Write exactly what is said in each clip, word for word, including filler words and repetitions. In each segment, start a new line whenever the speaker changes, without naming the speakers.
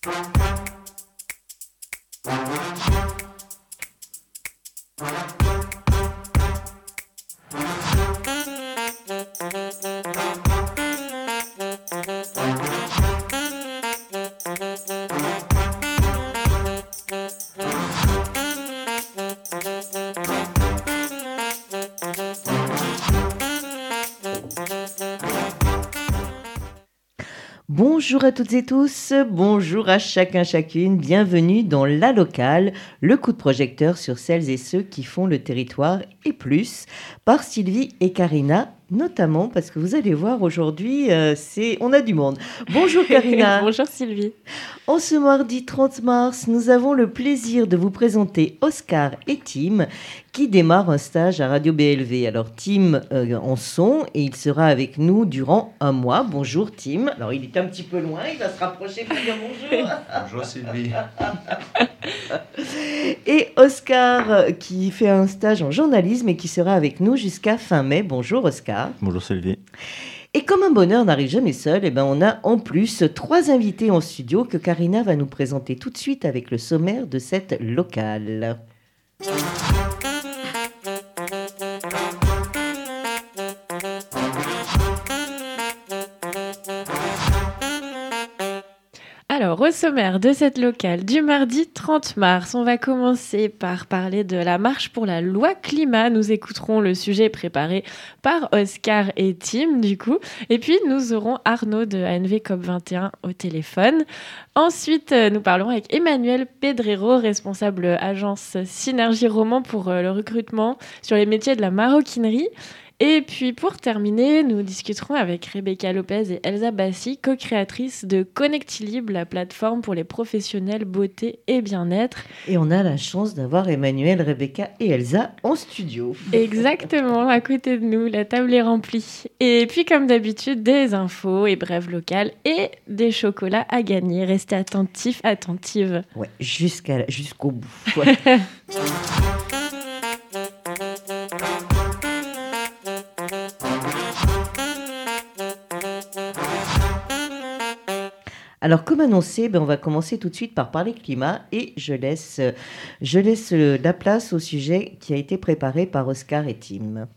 Bonjour à toutes et tous, bonjour à chacun, chacune, bienvenue dans La Locale, le coup de projecteur sur celles et ceux qui font le territoire et plus, par Sylvie et Karina, notamment parce que vous allez voir aujourd'hui, euh, c'est... on a du monde. Bonjour Karina.
Bonjour Sylvie.
En ce mardi trente mars, nous avons le plaisir de vous présenter Oscar et Tim qui démarrent un stage à Radio B L V. Alors Tim euh, en son et il sera avec nous durant un mois. Bonjour Tim. Alors il est un petit peu loin, il va se rapprocher pour dire bonjour.
Bonjour Sylvie.
Et Oscar euh, qui fait un stage en journalisme et qui sera avec nous jusqu'à fin mai. Bonjour Oscar.
Bonjour Sylvie.
Et comme un bonheur n'arrive jamais seul, eh ben on a en plus trois invités en studio que Karina va nous présenter tout de suite avec le sommaire de cette locale.
Alors, au sommaire de cette locale du mardi trente mars, on va commencer par parler de la marche pour la loi climat. Nous écouterons le sujet préparé par Oscar et Tim, du coup. Et puis, nous aurons Arnaud de A N V C O P vingt et un au téléphone. Ensuite, nous parlerons avec Emmanuel Pedrero, responsable agence Synergie Roman pour le recrutement sur les métiers de la maroquinerie. Et puis pour terminer, nous discuterons avec Rebecca Lopez et Elsa Bassi, co-créatrices de Connectilib, la plateforme pour les professionnels beauté et bien-être.
Et on a la chance d'avoir Emmanuel, Rebecca et Elsa en studio.
Exactement, à côté de nous, la table est remplie. Et puis comme d'habitude, des infos et brèves locales et des chocolats à gagner. Restez attentifs, attentives.
Ouais, jusqu'à, jusqu'au bout. Ouais. Alors, comme annoncé, ben, on va commencer tout de suite par parler climat et je laisse, je laisse la place au sujet qui a été préparé par Oscar et Tim.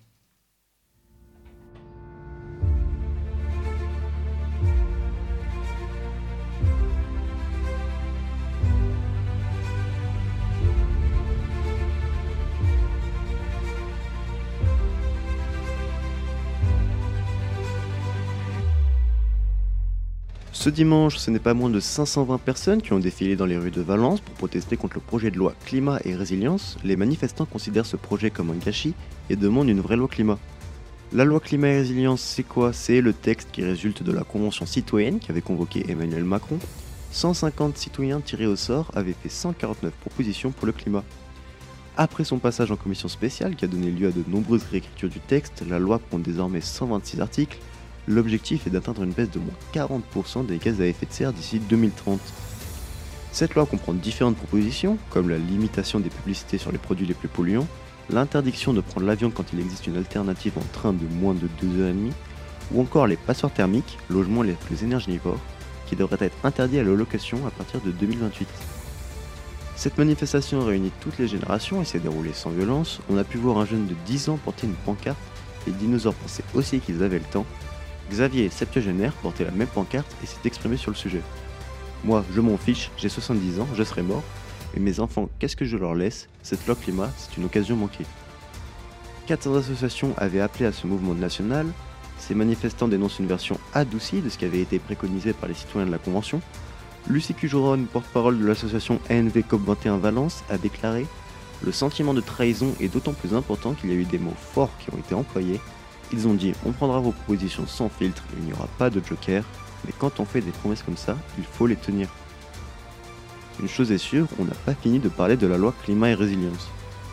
Ce dimanche, ce n'est pas moins de cinq cent vingt personnes qui ont défilé dans les rues de Valence pour protester contre le projet de loi climat et résilience. Les manifestants considèrent ce projet comme un gâchis et demandent une vraie loi climat. La loi climat et résilience, c'est quoi ? C'est le texte qui résulte de la convention citoyenne qu'avait convoqué Emmanuel Macron. cent cinquante citoyens tirés au sort avaient fait cent quarante-neuf propositions pour le climat. Après son passage en commission spéciale qui a donné lieu à de nombreuses réécritures du texte, la loi compte désormais cent vingt-six articles. L'objectif est d'atteindre une baisse de moins quarante pour cent des gaz à effet de serre d'ici deux mille trente. Cette loi comprend différentes propositions, comme la limitation des publicités sur les produits les plus polluants, l'interdiction de prendre l'avion quand il existe une alternative en train de moins de deux heures trente, ou encore les passoires thermiques, logements les plus énergivores, qui devraient être interdits à la location à partir de deux mille vingt-huit. Cette manifestation réunit toutes les générations et s'est déroulée sans violence. On a pu voir un jeune de dix ans porter une pancarte, les dinosaures pensaient aussi qu'ils avaient le temps. Xavier est septuagénaire, portait la même pancarte et s'est exprimé sur le sujet. Moi, je m'en fiche, j'ai soixante-dix ans, je serai mort. Mais mes enfants, qu'est-ce que je leur laisse ? Cette loi climat, c'est une occasion manquée. quatre cents associations avaient appelé à ce mouvement national. Ces manifestants dénoncent une version adoucie de ce qui avait été préconisé par les citoyens de la Convention. Lucie Cujoron, porte-parole de l'association A N V C O P vingt et un Valence, a déclaré « Le sentiment de trahison est d'autant plus important qu'il y a eu des mots forts qui ont été employés. Ils ont dit « On prendra vos propositions sans filtre, il n'y aura pas de joker, mais quand on fait des promesses comme ça, il faut les tenir. » Une chose est sûre, on n'a pas fini de parler de la loi climat et résilience.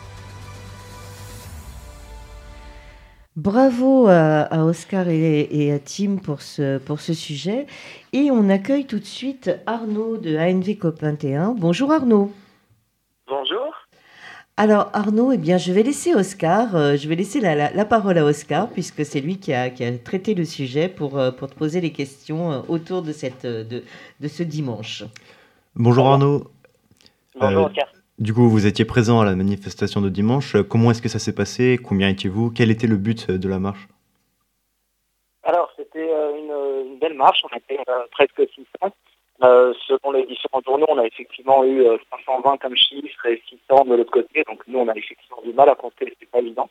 Bravo à, à Oscar et, et à Tim pour ce, pour ce sujet. Et on accueille tout de suite Arnaud de A N V C O P vingt et un. Bonjour Arnaud.
Bonjour.
Alors Arnaud, eh bien, je vais laisser Oscar, euh, je vais laisser la, la, la parole à Oscar puisque c'est lui qui a, qui a traité le sujet pour, euh, pour te poser les questions euh, autour de, cette, de, de ce dimanche.
Bonjour Arnaud.
Bonjour
Euh,
Oscar.
du coup, vous étiez présent à la manifestation de dimanche. Euh, Comment est-ce que ça s'est passé? Combien étiez-vous? Quel était le but euh, de la marche?
Alors, c'était euh, une, une belle marche, on était euh, presque six cents. Euh, selon les différents journaux, on a effectivement eu euh, cinq cent vingt comme chiffre et six cents de l'autre côté, donc nous on a effectivement du mal à compter, c'est pas évident.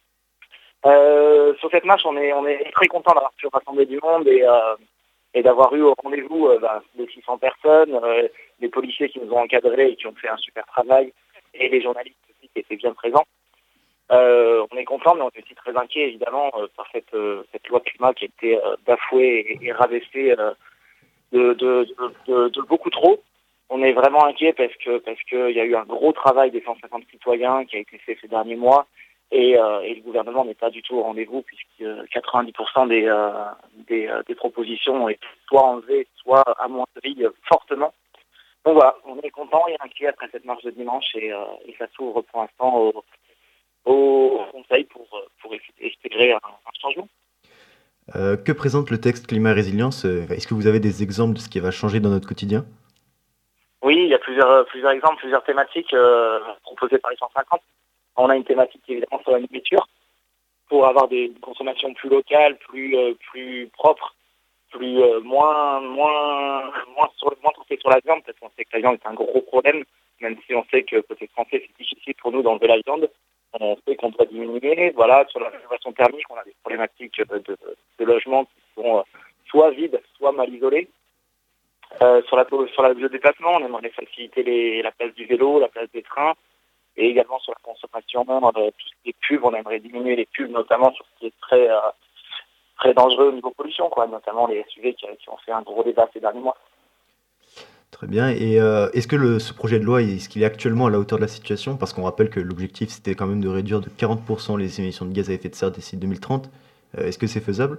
Euh, sur cette marche, on est, on est très content d'avoir pu rassembler du monde et, euh, et d'avoir eu au rendez-vous euh, bah, les six cents personnes, euh, les policiers qui nous ont encadrés et qui ont fait un super travail, et les journalistes aussi qui étaient bien présents. Euh, on est content, mais on est aussi très inquiet évidemment euh, par cette, euh, cette loi climat qui a été euh, bafouée et, et rabaissée euh, de, de, de, de, de beaucoup trop. On est vraiment inquiet parce que parce qu'il y a eu un gros travail des cent cinquante citoyens qui a été fait ces derniers mois et, euh, et le gouvernement n'est pas du tout au rendez-vous puisque quatre-vingt-dix pour cent des, euh, des, euh, des propositions ont été soit enlevées, soit amoindries euh, fortement. Donc voilà, on est content et inquiet après cette marche de dimanche et, euh, et ça s'ouvre pour l'instant au au Conseil pour, pour espérer un, un changement.
Euh, que présente le texte Climat et Résilience? Euh, Est-ce que vous avez des exemples de ce qui va changer dans notre quotidien?
Oui, il y a plusieurs, plusieurs exemples, plusieurs thématiques euh, proposées par les cent cinquante. On a une thématique évidemment sur la nourriture pour avoir des consommations plus locales, plus, euh, plus propres, plus euh, moins moins moins sur moins portées sur la viande parce qu'on sait que la viande est un gros problème, même si on sait que côté français c'est difficile pour nous d'enlever la viande. On sait qu'on doit diminuer. Voilà, sur la rénovation thermique, on a des problématiques de, de, de logements qui sont soit vides, soit mal isolés. Euh, sur la sur la, le déplacement, on aimerait faciliter les, la place du vélo, la place des trains, et également sur la consommation, euh, tout ce qui est pubs, on aimerait diminuer les pubs, notamment sur ce qui est très euh, très dangereux au niveau pollution, quoi, notamment les S U V qui, qui ont fait un gros débat ces derniers mois.
Très bien. Et euh, est-ce que le, ce projet de loi, est-ce qu'il est actuellement à la hauteur de la situation? Parce qu'on rappelle que l'objectif, c'était quand même de réduire de quarante pour cent les émissions de gaz à effet de serre d'ici deux mille trente. Euh, est-ce que c'est faisable?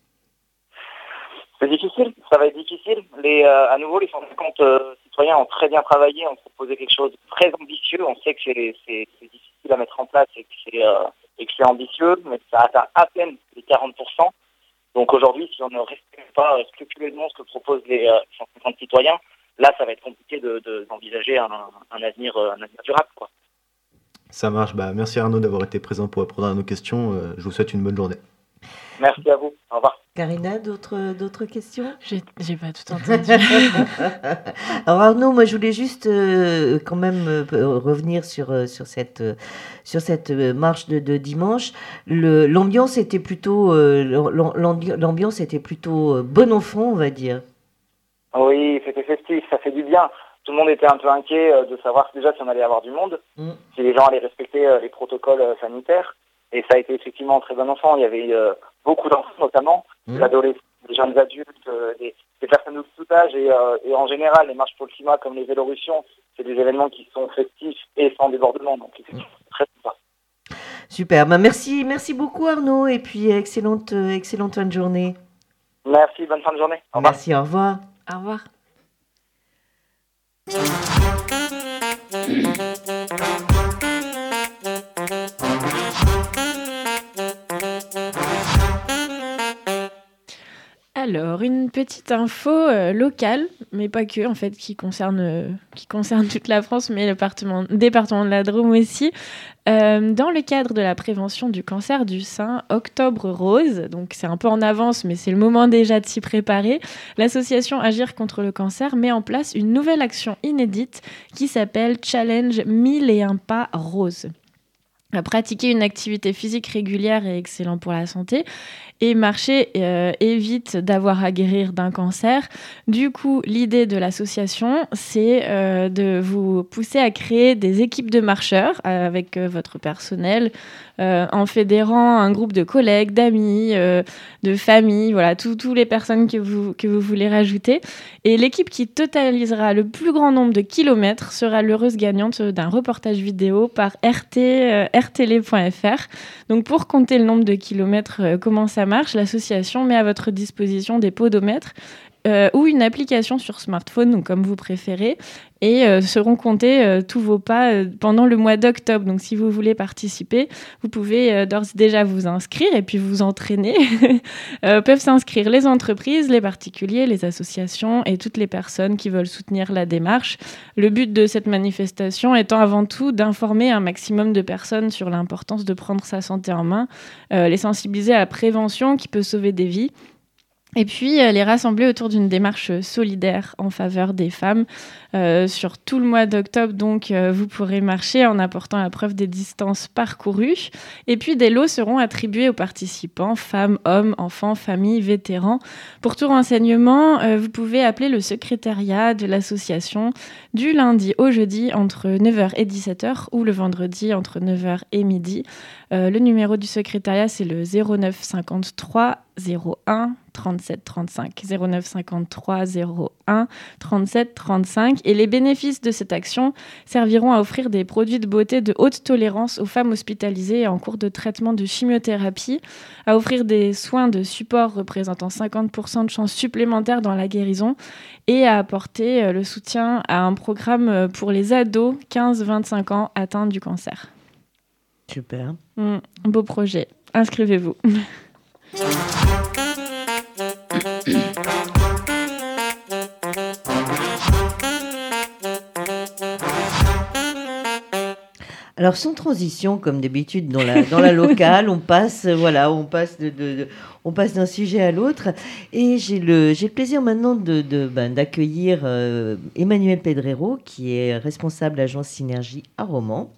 C'est difficile, ça va être difficile. Les, euh, à nouveau, les cent cinquante euh, citoyens ont très bien travaillé, ont proposé quelque chose de très ambitieux. On sait que c'est, c'est, c'est difficile à mettre en place et que c'est, euh, et que c'est ambitieux, mais ça atteint à peine les quarante pour cent. Donc aujourd'hui, si on ne respecte pas euh, scrupuleusement ce que proposent les euh, cent cinquante citoyens, là, ça va être compliqué de, de, d'envisager un, un, avenir, un avenir durable, quoi.
Ça marche. Bah, merci Arnaud d'avoir été présent pour répondre à nos questions. Euh, je vous souhaite une bonne journée.
Merci à vous. Au revoir.
Karina, d'autres, d'autres questions?
J'ai, j'ai pas tout entendu.
Alors Arnaud, moi je voulais juste euh, quand même euh, revenir sur, euh, sur cette, euh, sur cette euh, marche de, de dimanche. Le, l'ambiance était plutôt, euh, l'ambiance était plutôt euh, bonne au fond, on va dire.
Oui, c'était festif, ça fait du bien. Tout le monde était un peu inquiet euh, de savoir déjà si on allait avoir du monde, mm. si les gens allaient respecter euh, les protocoles euh, sanitaires. Et ça a été effectivement très bon enfant. Il y avait euh, beaucoup d'enfants notamment, mmh. des adolescents, des jeunes adultes, euh, des, des personnes de tout âge. Et, euh, et en général, les marches pour le climat comme les Vélorussions, c'est des événements qui sont festifs et sans débordement. Donc c'est mmh. très sympa.
Super. Bah, merci, merci beaucoup Arnaud. Et puis excellente, euh, excellente fin de journée.
Merci, bonne fin de journée.
Au revoir. Merci, au revoir.
Au revoir. Alors, une petite info euh, locale, mais pas que, en fait, qui concerne, euh, qui concerne toute la France, mais le département, département de la Drôme aussi. Euh, dans le cadre de la prévention du cancer du sein, Octobre Rose, donc c'est un peu en avance, mais c'est le moment déjà de s'y préparer, l'association Agir contre le cancer met en place une nouvelle action inédite qui s'appelle Challenge mille et un pas roses. Pratiquer une activité physique régulière est excellent pour la santé et marcher euh, évite d'avoir à guérir d'un cancer. Du coup, l'idée de l'association, c'est euh, de vous pousser à créer des équipes de marcheurs euh, avec euh, votre personnel, euh, en fédérant un groupe de collègues, d'amis, euh, de familles, voilà, toutes les personnes que vous, que vous voulez rajouter. Et l'équipe qui totalisera le plus grand nombre de kilomètres sera l'heureuse gagnante d'un reportage vidéo par R T, euh, r télé point f r. Donc pour compter le nombre de kilomètres, euh, comment ça marche, l'association met à votre disposition des podomètres euh, ou une application sur smartphone, donc comme vous préférez, et euh, seront comptés euh, tous vos pas euh, pendant le mois d'octobre. Donc si vous voulez participer, vous pouvez euh, d'ores et déjà vous inscrire et puis vous entraîner. euh, peuvent s'inscrire les entreprises, les particuliers, les associations et toutes les personnes qui veulent soutenir la démarche. Le but de cette manifestation étant avant tout d'informer un maximum de personnes sur l'importance de prendre sa santé en main, euh, les sensibiliser à la prévention qui peut sauver des vies. Et puis, euh, les rassembler autour d'une démarche solidaire en faveur des femmes. Euh, sur tout le mois d'octobre, donc, euh, vous pourrez marcher en apportant la preuve des distances parcourues. Et puis, des lots seront attribués aux participants, femmes, hommes, enfants, familles, vétérans. Pour tout renseignement, euh, vous pouvez appeler le secrétariat de l'association du lundi au jeudi entre neuf heures et dix-sept heures ou le vendredi entre neuf heures et midi. Euh, le numéro du secrétariat, c'est le zéro neuf cinquante-trois zéro un trente-sept trente-cinq. zéro neuf cinquante-trois zéro un trente-sept trente-cinq. Et les bénéfices de cette action serviront à offrir des produits de beauté de haute tolérance aux femmes hospitalisées en cours de traitement de chimiothérapie, à offrir des soins de support représentant cinquante pour cent de chances supplémentaires dans la guérison et à apporter le soutien à un programme pour les ados quinze à vingt-cinq ans atteints du cancer.
Super.
Mmh, beau projet. Inscrivez-vous.
Alors sans transition, comme d'habitude dans la dans la locale, on passe voilà, on passe de, de, de on passe d'un sujet à l'autre, et j'ai le j'ai le plaisir maintenant de, de ben, d'accueillir euh, Emmanuel Pedrero, qui est responsable agence Synergie à Romans.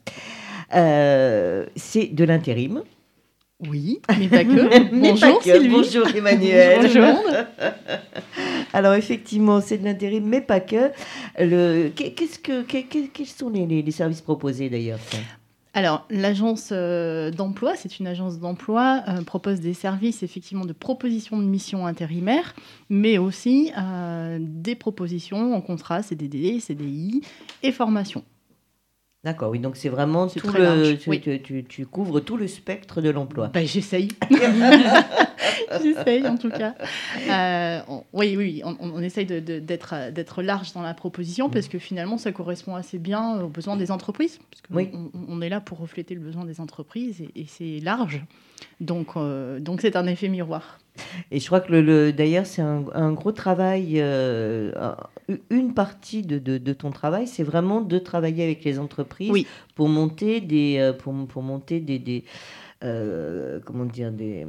Euh, c'est de l'intérim.
Oui, mais pas que.
Mais
Bonjour
pas que.
Sylvie.
Bonjour Emmanuel.
Bonjour.
Alors effectivement, c'est de l'intérim, mais pas que. Le, qu'est-ce que, quels sont les, les, les services proposés d'ailleurs?
Alors, l'agence euh, d'emploi, c'est une agence d'emploi, euh, propose des services effectivement de proposition de mission intérimaire, mais aussi euh, des propositions en contrat C D D, C D I et formation.
D'accord, oui, donc c'est vraiment
c'est
tout
très
le,
large,
tu,
oui.
tu, tu, tu couvres tout le spectre de l'emploi.
Ben, j'essaye. J'essaye en tout cas. Euh, on, oui, oui, on, on essaye de, de, d'être, d'être large dans la proposition parce que finalement ça correspond assez bien aux besoins des entreprises. Parce que
oui.
on, on est là pour refléter le besoin des entreprises et, et c'est large. Donc, euh, donc c'est un effet miroir.
Et je crois que le, le, d'ailleurs c'est un, un gros travail, euh, une partie de, de, de ton travail, c'est vraiment de travailler avec les entreprises
oui.
pour monter des, pour, pour monter des, des euh, comment dire, des,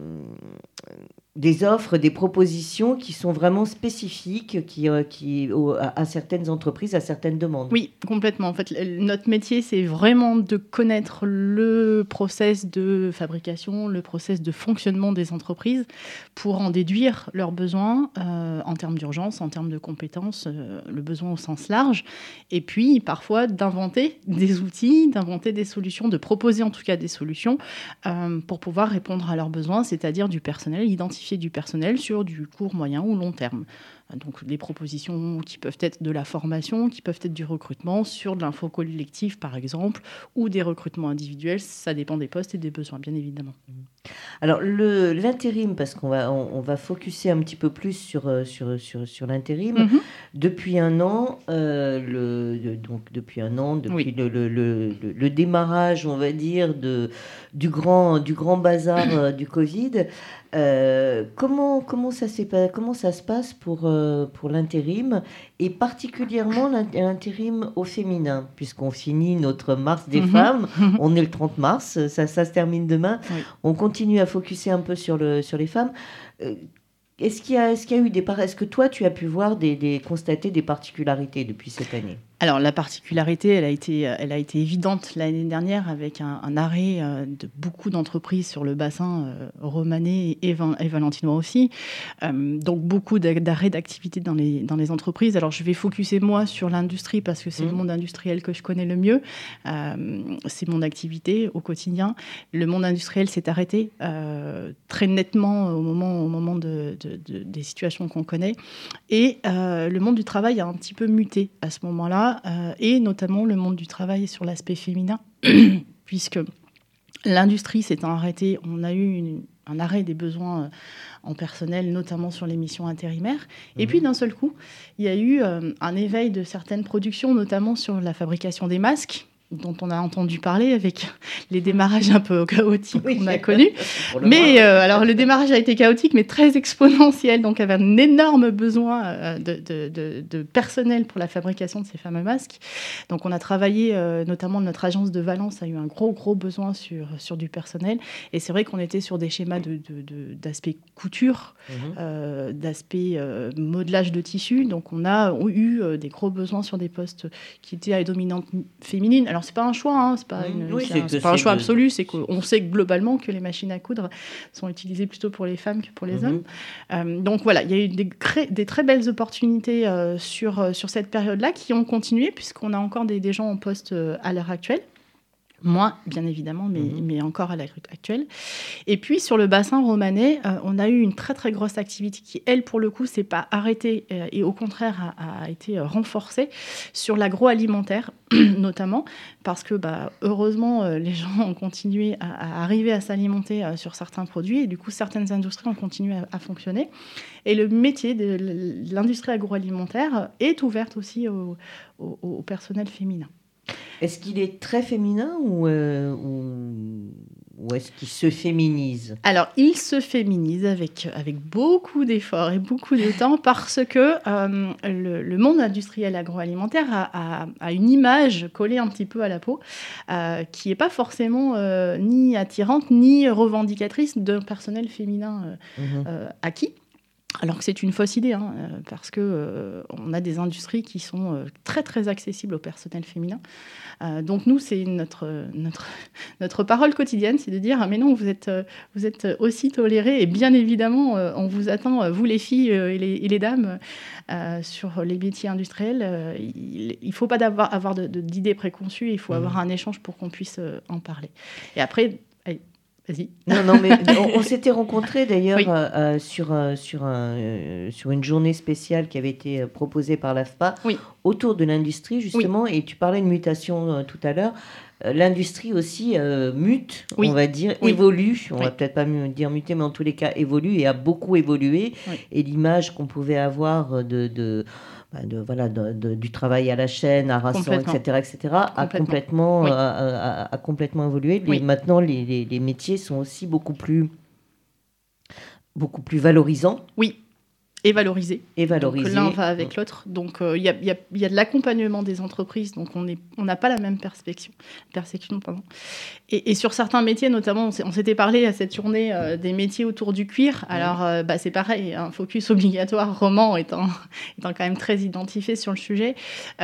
des offres, des propositions qui sont vraiment spécifiques qui, qui, à, à certaines entreprises, à certaines demandes.
Oui, complètement. En fait, notre métier, c'est vraiment de connaître le process de fabrication, le process de fonctionnement des entreprises pour en déduire leurs besoins euh, en termes d'urgence, en termes de compétences, euh, le besoin au sens large. Et puis, parfois, d'inventer des outils, d'inventer des solutions, de proposer en tout cas des solutions euh, pour pouvoir répondre à leurs besoins, c'est-à-dire du personnel, identifier du personnel sur du court, moyen ou long terme. Donc des propositions qui peuvent être de la formation, qui peuvent être du recrutement sur de l'info collective par exemple, ou des recrutements individuels, ça dépend des postes et des besoins bien évidemment.
Alors le, l'intérim, parce qu'on va, on, on va focuser un petit peu plus sur, sur, sur, sur l'intérim. Mm-hmm. Depuis un an, euh, le, donc depuis un an, depuis oui. le, le, le, le démarrage, on va dire, de, du, grand, du grand bazar euh, du Covid, euh, comment, comment, ça s'est, comment ça se passe pour... Euh, pour l'intérim, et particulièrement l'intérim au féminin, puisqu'on finit notre mars des mmh. femmes, on est le trente mars, ça, ça se termine demain, oui. On continue à focuser un peu sur, le, sur les femmes. Euh, est-ce qu'il y a, est-ce qu'il y a eu des... Est-ce que toi, tu as pu voir, des, des, constater des particularités depuis cette année ?
Alors, la particularité, elle a été, elle a été évidente l'année dernière avec un, un arrêt euh, de beaucoup d'entreprises sur le bassin euh, romanais et, et valentinois aussi. Euh, donc, beaucoup d'arrêts d'activité dans les, dans les entreprises. Alors, je vais focuser, moi, sur l'industrie parce que c'est mmh. le monde industriel que je connais le mieux. Euh, c'est mon activité au quotidien. Le monde industriel s'est arrêté euh, très nettement au moment, au moment de, de, de, des situations qu'on connaît. Et euh, le monde du travail a un petit peu muté à ce moment-là. Euh, et notamment le monde du travail sur l'aspect féminin, puisque l'industrie s'est arrêtée. On a eu une, un arrêt des besoins en personnel, notamment sur les missions intérimaires. Et
Mmh.
puis, d'un seul coup, il y a eu euh, un éveil de certaines productions, notamment sur la fabrication des masques, dont on a entendu parler avec les démarrages un peu chaotiques
Oui.
qu'on a connus.
Pour le
Mais
moins.
euh, alors, le démarrage a été chaotique, mais très exponentiel, donc avait un énorme besoin euh, de, de, de, de personnel pour la fabrication de ces fameux masques. Donc, on a travaillé, euh, notamment notre agence de Valence a eu un gros, gros besoin sur, sur du personnel. Et c'est vrai qu'on était sur des schémas de, de, de, d'aspect couture,
Mmh.
euh, d'aspect euh, modelage de tissu. Donc, on a eu euh, des gros besoins sur des postes qui étaient à dominante féminine. Alors, c'est pas un choix, hein, c'est pas,
Mmh.
une,
Oui,
c'est
c'est
un-
que
c'est pas un
c'est
choix
de-
absolu. C'est qu'on sait globalement que les machines à coudre sont utilisées plutôt pour les femmes que pour les
Mhm.
hommes. Euh, donc voilà, il y a eu des, cré- des très belles opportunités euh, sur, euh, sur cette période-là qui ont continué, puisqu'on a encore des, des gens en poste euh, à l'heure actuelle. Moins, bien évidemment, mais,
Mhm.
mais encore à l'heure actuelle. Et puis, sur le bassin romanais, euh, on a eu une très, très grosse activité qui, elle, pour le coup, s'est pas arrêtée euh, et au contraire a, a été euh, renforcée sur l'agroalimentaire, notamment, parce que, bah, heureusement, euh, les gens ont continué à, à arriver à s'alimenter euh, sur certains produits et du coup, certaines industries ont continué à, à fonctionner. Et le métier de l'industrie agroalimentaire est ouverte aussi au, au, au personnel féminin.
Est-ce qu'il est très féminin ou, euh, ou, ou est-ce qu'il se féminise?
Alors, il se féminise avec, avec beaucoup d'efforts et beaucoup de temps parce que euh, le, le monde industriel agroalimentaire a, a, a une image collée un petit peu à la peau euh, qui n'est pas forcément euh, ni attirante ni revendicatrice d'un personnel féminin euh,
Mhm.
euh, acquis. Alors que c'est une fausse idée, hein, euh, parce qu'on euh, a des industries qui sont euh, très, très accessibles au personnel féminin. Euh, donc nous, c'est notre, notre, notre parole quotidienne, c'est de dire « Ah mais non, vous êtes, euh, vous êtes aussi tolérés et bien évidemment, euh, on vous attend, euh, vous les filles euh, et, les, et les dames, euh, sur les métiers industriels. Euh, il ne faut pas d'avoir, avoir de, de, d'idées préconçues, il faut
Mmh.
avoir un échange pour qu'on puisse euh, en parler. » Et après, allez, vas-y.
Non, non, mais on, on s'était rencontrés d'ailleurs
Oui.
euh, euh, sur, euh, sur, un, euh, sur une journée spéciale qui avait été euh, proposée par l'A F P A
Oui.
autour de l'industrie, justement, et tu parlais de mutation euh, tout à l'heure. Euh, L'industrie aussi euh, mute,
Oui.
on va dire,
Oui.
évolue. On
Oui.
va peut-être pas mu- dire muter, mais en tous les cas évolue et a beaucoup évolué.
Oui.
Et l'image qu'on pouvait avoir de, de, bah, de, voilà, de- de- du travail à la chaîne, à Rasson,
Complètement.
et cetera, et cetera, a
Complètement.
complètement,
Oui.
a, a- a- a complètement évolué. Les-
Oui.
Maintenant, les, les- les métiers sont aussi beaucoup plus, beaucoup plus valorisants
Oui. Et valoriser.
et valorisés.
Donc l'un va avec l'autre. Donc il euh, y, a, y, a, y a de l'accompagnement des entreprises. Donc on n'a on n'a pas la même perspective. perception. Pardon. Et, et sur certains métiers, notamment, on, s'est, on s'était parlé à cette journée euh, des métiers autour du cuir. Alors euh, bah, c'est pareil, un focus obligatoire roman étant, étant quand même très identifié sur le sujet.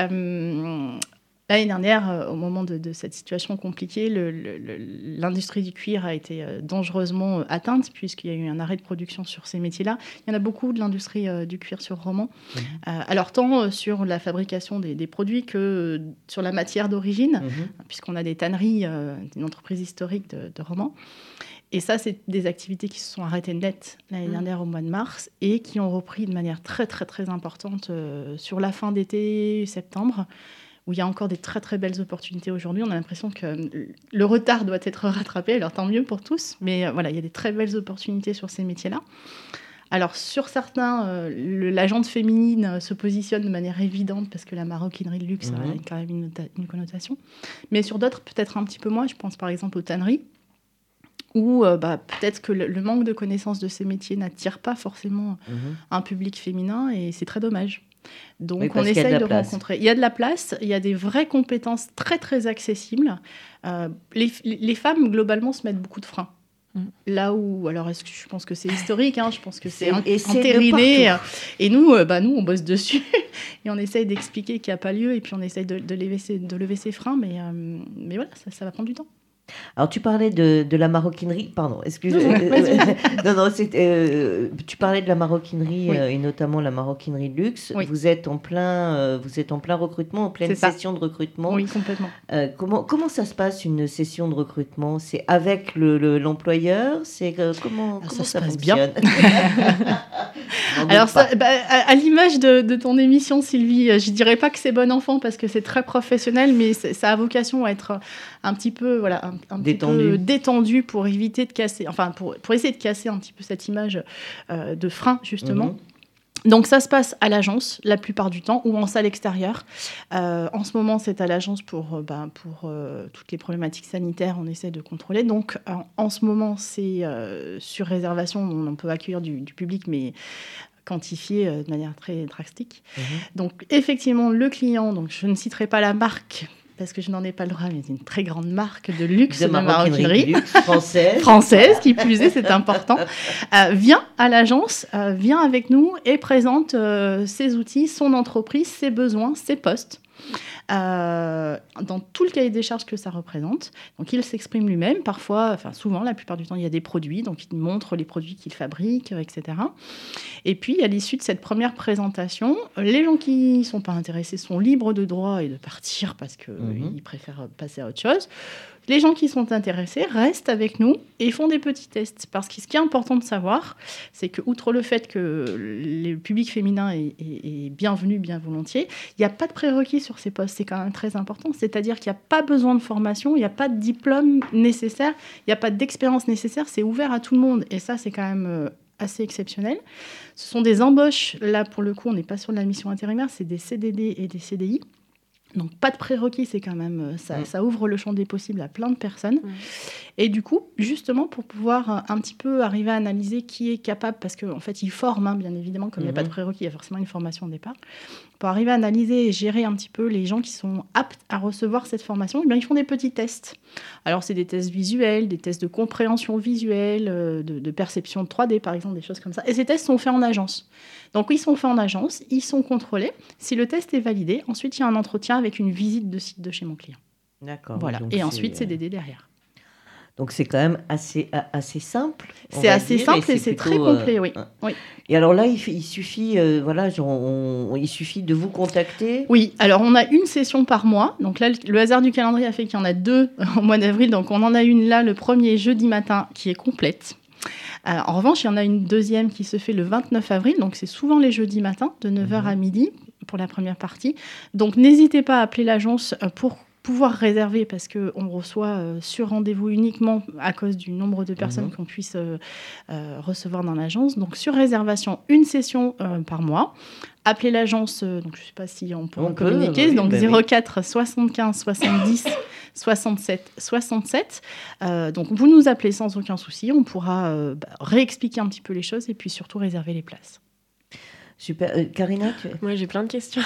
Euh, L'année dernière, euh, au moment de, de cette situation compliquée, le, le, le, l'industrie du cuir a été euh, dangereusement euh, atteinte puisqu'il y a eu un arrêt de production sur ces métiers-là. Il y en a beaucoup de l'industrie euh, du cuir sur Romans. Mmh. Euh, alors tant euh, sur la fabrication des, des produits que euh, sur la matière d'origine, mmh. puisqu'on a des tanneries, euh, une entreprise historique de, de Romans. Et ça, c'est des activités qui se sont arrêtées net l'année mmh. dernière au mois de mars et qui ont repris de manière très, très, très importante euh, sur la fin d'été, septembre, où il y a encore des très très belles opportunités aujourd'hui. On a l'impression que le retard doit être rattrapé, alors tant mieux pour tous, mais euh, voilà, il y a des très belles opportunités sur ces métiers-là. Alors sur certains, euh, le, la jante féminine se positionne de manière évidente parce que la maroquinerie de luxe mmh. a quand même une, une connotation, mais sur d'autres peut-être un petit peu moins, je pense par exemple aux tanneries, où euh, bah, peut-être que le, le manque de connaissance de ces métiers n'attire pas forcément mmh. un public féminin et c'est très dommage. Donc oui, on essaye de, de rencontrer. Il y a de la place, il y a des vraies compétences très très accessibles. Euh, les, les femmes globalement se mettent beaucoup de freins. Mm. Là où, alors est-ce que je pense que c'est historique, hein, je pense que c'est, c'est entériné. Et nous, euh, bah, nous, on bosse dessus et on essaye d'expliquer qu'il n'y a pas lieu et puis on essaye de, de, lever, ces, de lever ces freins, mais, euh, mais voilà, ça, ça va prendre du temps.
Alors, tu parlais de, de la maroquinerie, pardon, excuse-moi. non, non, c'est, euh, tu parlais de la maroquinerie oui. euh, et notamment la maroquinerie de luxe. Oui. Vous êtes en plein, euh, vous êtes en plein recrutement, en pleine c'est session ça. de recrutement.
Oui, complètement.
Euh, comment, comment ça se passe une session de recrutement? C'est avec le, le, l'employeur? C'est euh, comment,
Alors,
comment
ça,
ça,
ça
se passe
bien. Alors, ça, bah, à, à l'image de, de ton émission, Sylvie, je dirais pas que c'est bon enfant parce que c'est très professionnel, mais c'est, ça a vocation à être un petit peu, voilà, un un
détendu.
petit peu détendu pour éviter de casser, enfin pour, pour essayer de casser un petit peu cette image euh, de frein justement. Mmh. Donc ça se passe à l'agence la plupart du temps ou en salle extérieure. Euh, en ce moment, c'est à l'agence pour, euh, ben, pour euh, toutes les problématiques sanitaires, on essaie de contrôler. Donc en, en ce moment, c'est euh, sur réservation, on peut accueillir du, du public, mais quantifié euh, de manière très drastique. Mmh. Donc effectivement, le client, donc je ne citerai pas la marque, parce que je n'en ai pas le droit, mais c'est une très grande marque de luxe, de, de maroquinerie,
luxe, française.
française, qui plus est, c'est important, euh, vient à l'agence, euh, vient avec nous et présente euh, ses outils, son entreprise, ses besoins, ses postes. Euh, dans tout le cahier des charges que ça représente. Donc, il s'exprime lui-même. Parfois, enfin souvent, la plupart du temps, il y a des produits. Donc, il montre les produits qu'il fabrique, et cetera. Et puis, à l'issue de cette première présentation, les gens qui ne sont pas intéressés sont libres de droit et de partir parce qu'ils mmh. préfèrent passer à autre chose. Les gens qui sont intéressés restent avec nous et font des petits tests. Parce que ce qui est important de savoir, c'est que, outre le fait que le public féminin est, est, est bienvenu, bien volontiers, il n'y a pas de prérequis sur ces postes. C'est quand même très important. C'est-à-dire qu'il n'y a pas besoin de formation, il n'y a pas de diplôme nécessaire, il n'y a pas d'expérience nécessaire. C'est ouvert à tout le monde. Et ça, c'est quand même assez exceptionnel. Ce sont des embauches. Là, pour le coup, on n'est pas sur de la mission intérimaire, c'est des C D D et des C D I. Donc, pas de prérequis, c'est quand même, ça, mmh. ça ouvre le champ des possibles à plein de personnes. Mmh. Et du coup, justement, pour pouvoir un petit peu arriver à analyser qui est capable, parce qu'en en fait, ils forment, hein, bien évidemment, comme il mmh. n'y a pas de prérequis, il y a forcément une formation au départ. Pour arriver à analyser et gérer un petit peu les gens qui sont aptes à recevoir cette formation, eh bien, ils font des petits tests. Alors, c'est des tests visuels, des tests de compréhension visuelle, de, de perception de trois D, par exemple, des choses comme ça. Et ces tests sont faits en agence. Donc, ils sont faits en agence, ils sont contrôlés. Si le test est validé, ensuite, il y a un entretien avec une visite de site de chez mon client.
D'accord.
Voilà.
Donc
et
c'est...
ensuite, C D D derrière.
Donc, c'est quand même assez, assez simple.
C'est assez dire, simple et, et c'est, c'est plutôt, très complet, oui.
Euh,
oui.
Et alors là, il, il suffit, euh, voilà, genre, on, il suffit de vous contacter.
Oui, alors on a une session par mois. Donc là, le hasard du calendrier a fait qu'il y en a deux au mois d'avril. Donc on en a une là, le premier jeudi matin, qui est complète. Euh, en revanche, il y en a une deuxième qui se fait le vingt-neuf avril. Donc c'est souvent les jeudis matins, de neuf heures mmh. à midi, pour la première partie. Donc n'hésitez pas à appeler l'agence pour pouvoir réserver, parce qu'on reçoit euh, sur rendez-vous uniquement à cause du nombre de personnes mmh. qu'on puisse euh, euh, recevoir dans l'agence. Donc sur réservation, une session euh, par mois. Appelez l'agence, euh, donc je ne sais pas si on peut on communiquer, peut, donc oui, zéro quatre soixante-quinze soixante-dix soixante-sept soixante-sept. Euh, donc vous nous appelez sans aucun souci, on pourra euh, bah, réexpliquer un petit peu les choses et puis surtout réserver les places.
Super. Euh, Karina, tu...
Moi, j'ai plein de questions.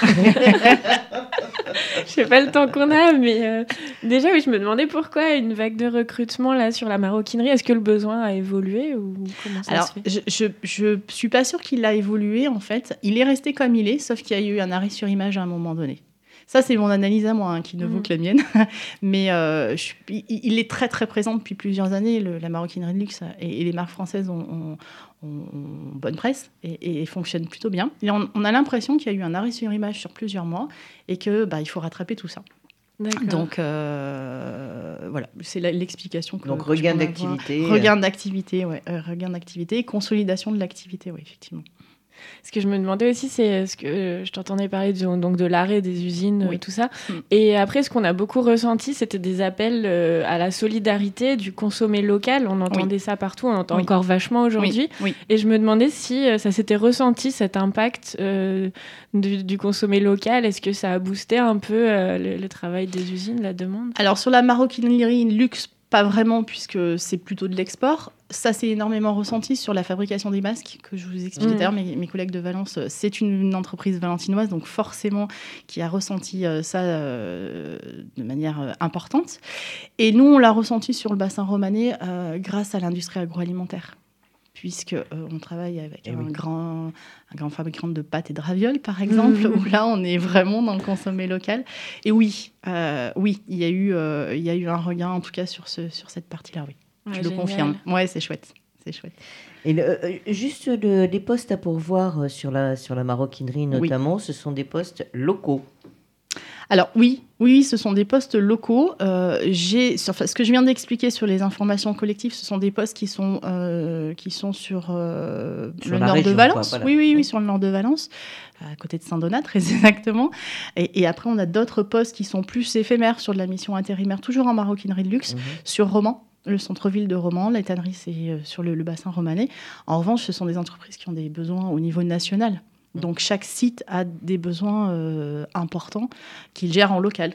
Je sais pas le temps qu'on a, mais euh, déjà, oui, je me demandais pourquoi une vague de recrutement là sur la maroquinerie. Est-ce que le besoin a évolué ou comment ça
Alors,
se fait ?
je, je, je suis pas sûre qu'il a évolué, en fait. Il est resté comme il est, sauf qu'il y a eu un arrêt sur image à un moment donné. Ça, c'est mon analyse à moi, hein, qui ne vaut mmh. que la mienne. Mais euh, je, il, il est très, très présent depuis plusieurs années. Le, la maroquinerie de luxe et, et les marques françaises ont, ont, ont bonne presse et, et fonctionnent plutôt bien. Et on, on a l'impression qu'il y a eu un arrêt sur image sur plusieurs mois et qu'il bah, faut rattraper tout ça.
D'accord.
Donc, euh, voilà, c'est la, l'explication. Que,
Donc,
que
regain d'activité.
Regain d'activité, oui. Euh, regain d'activité et consolidation de l'activité, oui, effectivement.
Ce que je me demandais aussi, c'est ce que euh, je t'entendais parler de, donc de l'arrêt des usines,
oui.
euh, tout ça.
Mmh.
Et après, ce qu'on a beaucoup ressenti, c'était des appels euh, à la solidarité, du consommer local. On entendait oui. ça partout, on entend oui. encore vachement aujourd'hui.
Oui. Oui.
Et je me demandais si euh, ça s'était ressenti, cet impact euh, du, du consommer local. Est-ce que ça a boosté un peu euh, le, le travail des usines, la demande ?
Alors, sur la maroquinerie luxe, pas vraiment, puisque c'est plutôt de l'export. Ça s'est énormément ressenti sur la fabrication des masques, que je vous expliquais. Mmh. D'ailleurs, mes, mes collègues de Valence, c'est une, une entreprise valentinoise, donc forcément, qui a ressenti euh, ça euh, de manière euh, importante. Et nous, on l'a ressenti sur le bassin romanais euh, grâce à l'industrie agroalimentaire, puisqu'on euh, travaille avec un, oui. grand, un grand fabricant de pâtes et de ravioles, par exemple, mmh. où là, on est vraiment dans le consommé local. Et oui, euh, oui, il y a eu, euh, il y a eu un regain, en tout cas, sur, ce, sur cette partie-là, oui.
Ouais,
je le
génial.
confirme. Ouais, c'est chouette. C'est chouette.
Et le, euh, juste le, les postes à pourvoir sur la, sur la maroquinerie, notamment, oui. ce sont des postes locaux.
Alors oui, oui, ce sont des postes locaux. Euh, j'ai, sur, enfin, ce que je viens d'expliquer sur les informations collectives, ce sont des postes qui sont, euh, qui sont sur, euh,
Sur
le
la
nord
région,
de Valence.
quoi, voilà.
Oui, oui, oui, sur le nord de Valence, à côté de Saint-Donat, très exactement. Et, et après, on a d'autres postes qui sont plus éphémères sur de la mission intérimaire, toujours en maroquinerie de luxe,
Mhm.
sur Romans. Le centre-ville de Romans, la tannerie, c'est euh, sur le, le bassin romanais. En revanche, ce sont des entreprises qui ont des besoins au niveau national. Donc, chaque site a des besoins euh, importants qu'il gère en local.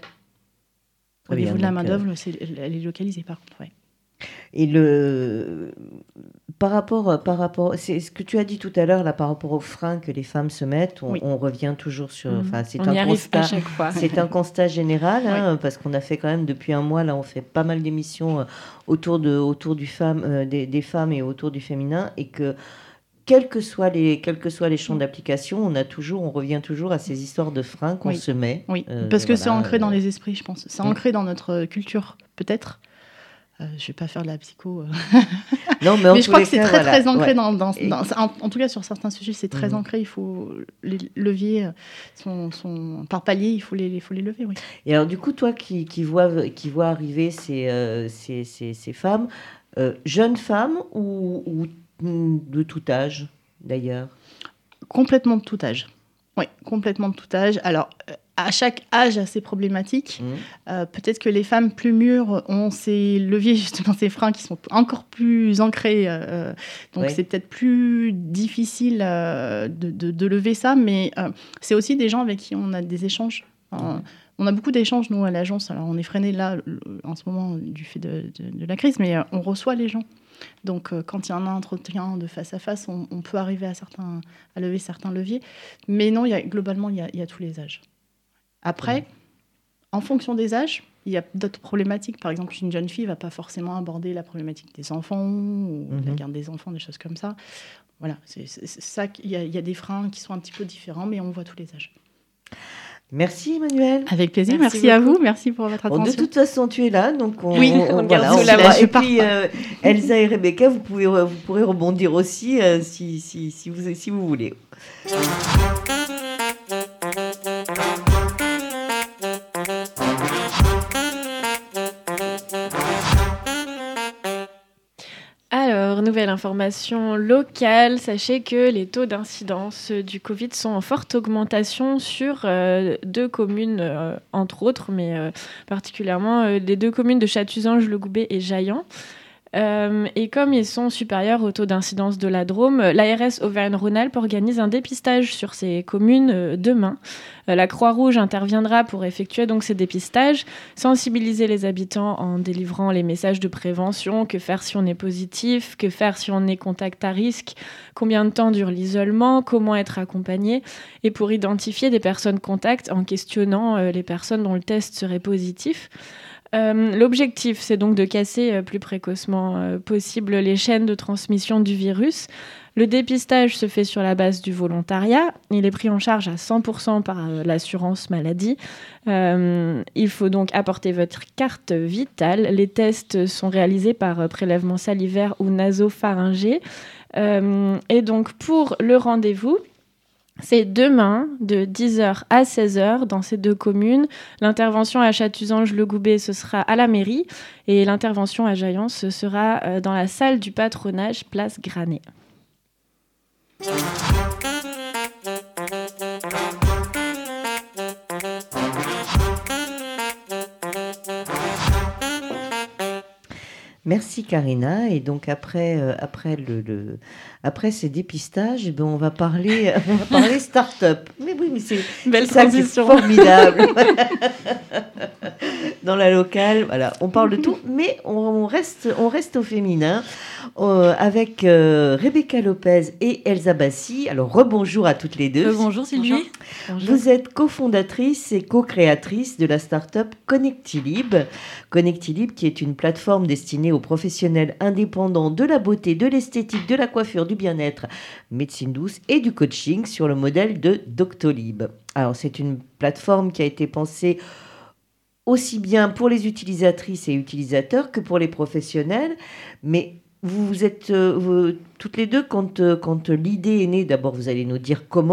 Au
Très
niveau
bien,
de la
donc,
main-d'œuvre, c'est- elle est localisée, par contre. Ouais.
Et le par rapport par rapport c'est ce que tu as dit tout à l'heure là par rapport aux freins que les femmes se mettent, on,
Oui.
on revient toujours sur
Mhm.
enfin c'est
On y
un
arrive à
constat
chaque fois.
c'est un constat général hein, parce qu'on a fait quand même depuis un mois là on fait pas mal d'émissions euh, autour de autour du femme euh, des, des femmes et autour du féminin et que quels que soient les quels que soient les champs
Mhm.
d'application, on a toujours on revient toujours à ces histoires de freins qu'on
Oui.
se met.
Oui,
Euh,
parce que
voilà,
c'est ancré dans
euh,
les esprits, je pense. C'est
Mm.
ancré dans notre culture, peut-être. Euh, je ne vais pas faire de la psycho. euh.
Non mais, en
Mais je
tous
crois
les
que c'est
cas,
très,
voilà,
très ancré
ouais.
dans... dans,
Et-
dans- en, en tout cas, sur certains sujets, c'est très
Mhm.
ancré. Il faut... Les leviers euh, sont, sont... Par palier, il faut les, il faut les lever, oui.
Et alors, du coup, toi qui, qui vois, qui vois arriver ces, euh, ces, ces, ces femmes, euh, jeunes femmes ou, ou mm, de tout âge, d'ailleurs?
Complètement de tout âge. Oui, complètement de tout âge. Alors, euh, à chaque âge a ses problématiques.
Mm.
Euh, peut-être que les femmes plus mûres ont ces leviers, justement, ces freins qui sont encore plus ancrés. euh, donc,
Oui.
c'est peut-être plus difficile euh, de, de- de lever ça. Mais euh, c'est aussi des gens avec qui on a des échanges. Euh,
Mhm.
On a beaucoup d'échanges, nous, à l'agence. Alors, on est freiné là, le- en ce moment, du fait de, de- de la crise, mais euh, on reçoit les gens. Donc, euh, quand il y a un entretien de face à face, on, on peut arriver à, certains, à lever certains leviers. Mais non, il y a, globalement, il y a, il y a tous les âges. Après,
Mhm.
en fonction des âges, il y a d'autres problématiques. Par exemple, une jeune fille ne va pas forcément aborder la problématique des enfants ou de la
Mhm.
garde des enfants, des choses comme ça. Voilà, c'est c'est- c'est ça. qu'il y a, il y a des freins qui sont un petit peu différents, mais on voit tous les âges.
Merci, Emmanuel.
Avec plaisir.
Merci
Merci, à
beaucoup.
vous. Merci pour votre
Bon, de
attention.
toute façon, tu es là, donc on,
Oui,
on-
on
on-
garde
voilà,
sous
on
la
verra.
main.
Et puis, euh, Elsa et Rebecca, vous, pouvez, re- vous pourrez rebondir aussi euh, si, si, si, vous, si vous voulez.
Alors, nouvelle information locale, sachez que les taux d'incidence du Covid sont en forte augmentation sur euh, deux communes, euh, entre autres, mais euh, particulièrement euh, les deux communes de Chatuzange, Le Goubet et Jaillant. Euh, et comme ils sont supérieurs au taux d'incidence de la Drôme, l'A R S Auvergne-Rhône-Alpes organise un dépistage sur ces communes euh, demain. Euh, la Croix-Rouge interviendra pour effectuer donc ces dépistages, sensibiliser les habitants en délivrant les messages de prévention, que faire si on est positif, que faire si on est contact à risque, combien de temps dure l'isolement, comment être accompagné, et pour identifier des personnes contacts en questionnant euh, les personnes dont le test serait positif. Euh, l'objectif, c'est donc de casser euh, plus précocement euh, possible les chaînes de transmission du virus. Le dépistage se fait sur la base du volontariat. Il est pris en charge à cent pour cent par euh, l'assurance maladie. Euh, il faut donc apporter votre carte vitale. Les tests sont réalisés par euh, prélèvement salivaire ou nasopharyngé. Euh, et donc, pour le rendez-vous, c'est demain, de dix heures à seize heures, dans ces deux communes. L'intervention à Chatuzange-Le Goubet, ce sera à la mairie. Et l'intervention à Jaillant, ce sera euh, dans la salle du patronage, place Granet.
Merci Karina. Et donc après, euh, après, le, le- après ces dépistages, eh ben, on va parler, on va parler start-up. Mais oui, mais c'est
Belle
c'est ça qui est
transition.
formidable. Dans la locale, voilà, on parle de tout, mais on, on reste, on reste au féminin euh, avec euh, Rebecca Lopez et Elsa Bassi. Alors rebonjour à toutes les deux.
Euh, bonjour Sylvie.
Bonjour. Bonjour.
Vous êtes cofondatrice et co-créatrice de la start-up Connectilib. Connectilib, qui est une plateforme destinée aux professionnels indépendants de la beauté, de l'esthétique, de la coiffure, du bien-être, médecine douce et du coaching sur le modèle de Doctolib. Alors, c'est une plateforme qui a été pensée aussi bien pour les utilisatrices et utilisateurs que pour les professionnels. Mais vous, vous êtes euh, vous, toutes les deux, quand, euh, quand l'idée est née, d'abord, vous allez nous dire comment